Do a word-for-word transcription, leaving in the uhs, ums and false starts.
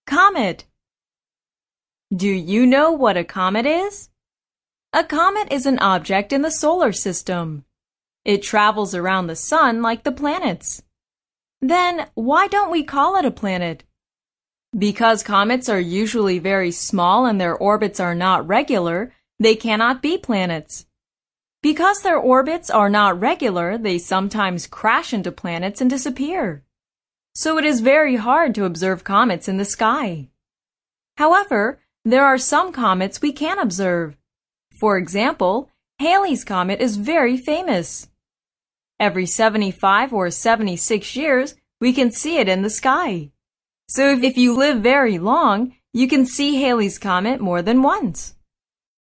Comet. Do you know what a comet is? A comet is an object in the solar system. It travels around the sun like the planets. Then, why don't we call it a planet? Because comets are usually very small and their orbits are not regular, they cannot be planets. Because their orbits are not regular, they sometimes crash into planets and disappear. So it is very hard to observe comets in the sky. However, there are some comets we can observe. For example, Halley's Comet is very famous. Every seventy-five or seventy-six years, we can see it in the sky. So if you live very long, you can see Halley's Comet more than once.